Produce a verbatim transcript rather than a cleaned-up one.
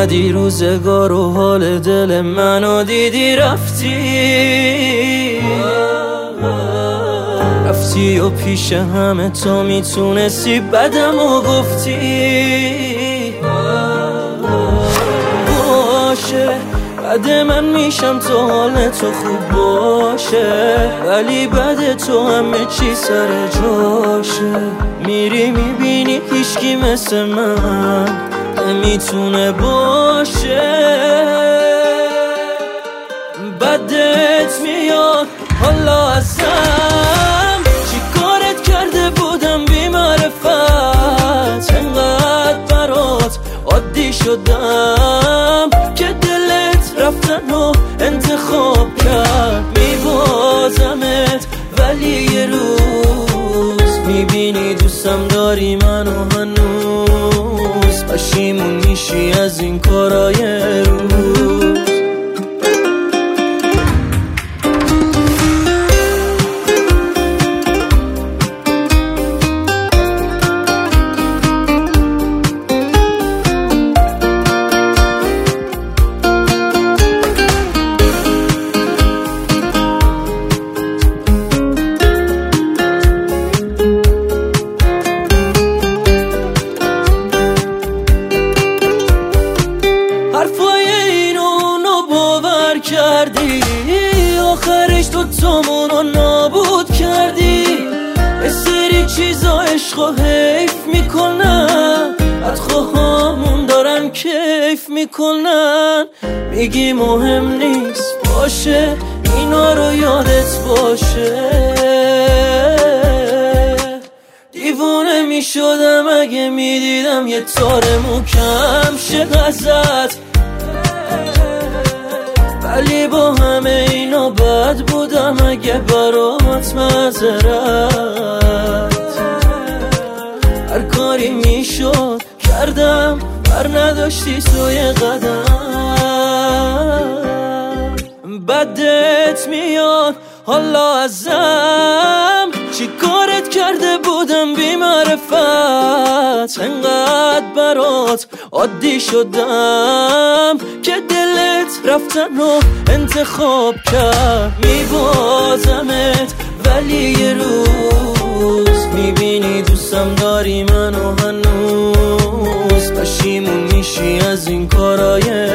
اومدی روزگار و حال دل منو دیدی رفتی رفتی و پیش همه تو میتونستی بدم و گفتی باشه بعد من میشم تو حال تو خوب باشه، ولی بعد تو همه چی سر جاشه. میری میبینی هیچکی مثل من نمیتونه باشه. بدت میاد حالا ازم چی کارت کرده بودم بی معرفت، انقدر برات عادی شدم که دلت رفتن و انتخاب کرد. میبازمت ولی یه روز میبینی دوستم داری منو هنوز، پشیمون میشی از این کارای روز. حرفای این اونو باور کردی، آخرش تو تامونو نابود کردی. یه سری چیزا عشق و حیف میکنن، بدخواهامون دارن کیف میکنن. میگی مهم نیست باشه، اینا رو یادت باشه. دیوونه میشدم اگه میدیدم یه تار موکم شه ازت، ولی با همه اینا بد بودم اگه برات معذرت. هر کاری میشد کردم، بر نداشتی توی قدم. بدت میاد حالا ازم چی کارت کرده بودم بی معرفت، انقدر برات عادی شدم که دلت رفتن و انتخاب کرد. میبازمت ولی یه روز میبینی دوستم داری منو هنوز، پشیمون میشی از این کارای